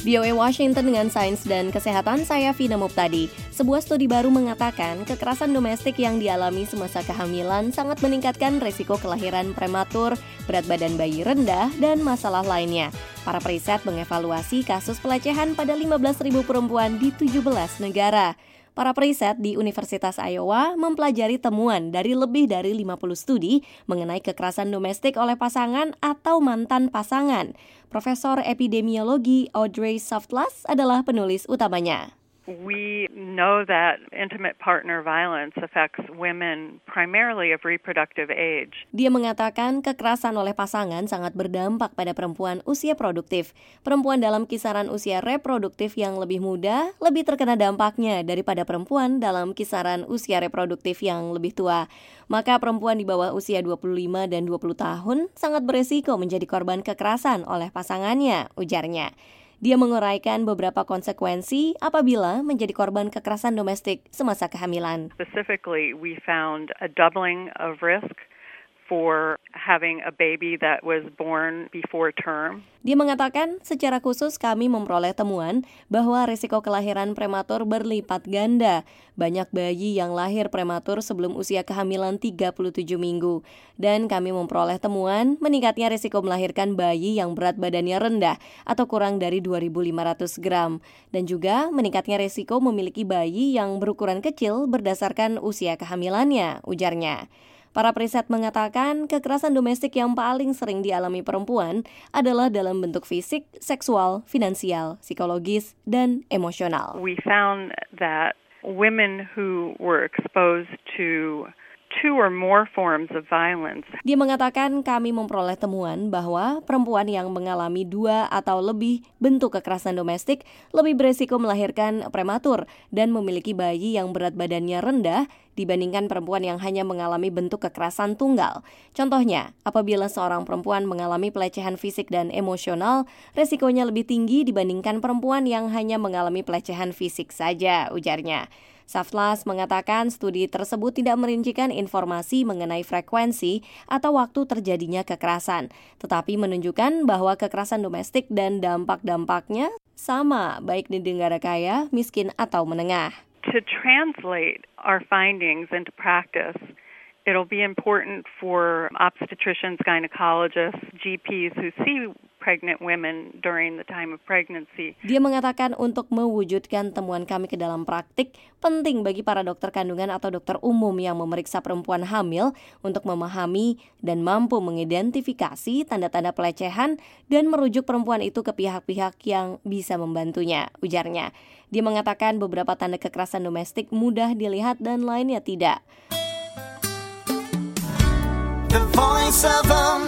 VOA Washington dengan Sains dan Kesehatan, saya Vina Muptadi. Sebuah studi baru mengatakan kekerasan domestik yang dialami semasa kehamilan sangat meningkatkan risiko kelahiran prematur, berat badan bayi rendah, dan masalah lainnya. Para periset mengevaluasi kasus pelecehan pada 15.000 perempuan di 17 negara. Para periset di Universitas Iowa mempelajari temuan dari lebih dari 50 studi mengenai kekerasan domestik oleh pasangan atau mantan pasangan. Profesor epidemiologi Audrey Softlass adalah penulis utamanya. We know that intimate partner violence affects women primarily of reproductive age. Dia mengatakan kekerasan oleh pasangan sangat berdampak pada perempuan usia produktif. Perempuan dalam kisaran usia reproduktif yang lebih muda lebih terkena dampaknya daripada perempuan dalam kisaran usia reproduktif yang lebih tua. Maka perempuan di bawah usia 25 dan 20 tahun sangat beresiko menjadi korban kekerasan oleh pasangannya, ujarnya. Dia menguraikan beberapa konsekuensi apabila menjadi korban kekerasan domestik semasa kehamilan. Specifically, we found a doubling of risk for having a baby that was born before term. Dia mengatakan secara khusus kami memperoleh temuan bahwa risiko kelahiran prematur berlipat ganda. Banyak bayi yang lahir prematur sebelum usia kehamilan 37 minggu. Dan kami memperoleh temuan meningkatnya risiko melahirkan bayi yang berat badannya rendah atau kurang dari 2.500 gram. Dan juga meningkatnya risiko memiliki bayi yang berukuran kecil berdasarkan usia kehamilannya, ujarnya. Para periset mengatakan kekerasan domestik yang paling sering dialami perempuan adalah dalam bentuk fisik, seksual, finansial, psikologis, dan emosional. We found that women who were exposed to two or more forms of violence. Dia mengatakan kami memperoleh temuan bahwa perempuan yang mengalami 2 atau lebih bentuk kekerasan domestik lebih beresiko melahirkan prematur dan memiliki bayi yang berat badannya rendah dibandingkan perempuan yang hanya mengalami bentuk kekerasan tunggal. Contohnya, apabila seorang perempuan mengalami pelecehan fisik dan emosional, resikonya lebih tinggi dibandingkan perempuan yang hanya mengalami pelecehan fisik saja, ujarnya. Softlass mengatakan studi tersebut tidak merincikan informasi mengenai frekuensi atau waktu terjadinya kekerasan, tetapi menunjukkan bahwa kekerasan domestik dan dampak-dampaknya sama baik di negara kaya, miskin, atau menengah. To translate our findings into practice, it'll be important for obstetricians, gynecologists, GPs who see pregnant women during the time of pregnancy. Dia mengatakan untuk mewujudkan temuan kami ke dalam praktik, penting bagi para dokter kandungan atau dokter umum yang memeriksa perempuan hamil untuk memahami dan mampu mengidentifikasi tanda-tanda pelecehan dan merujuk perempuan itu ke pihak-pihak yang bisa membantunya, ujarnya. Dia mengatakan beberapa tanda kekerasan domestik mudah dilihat dan lainnya tidak. The Voice of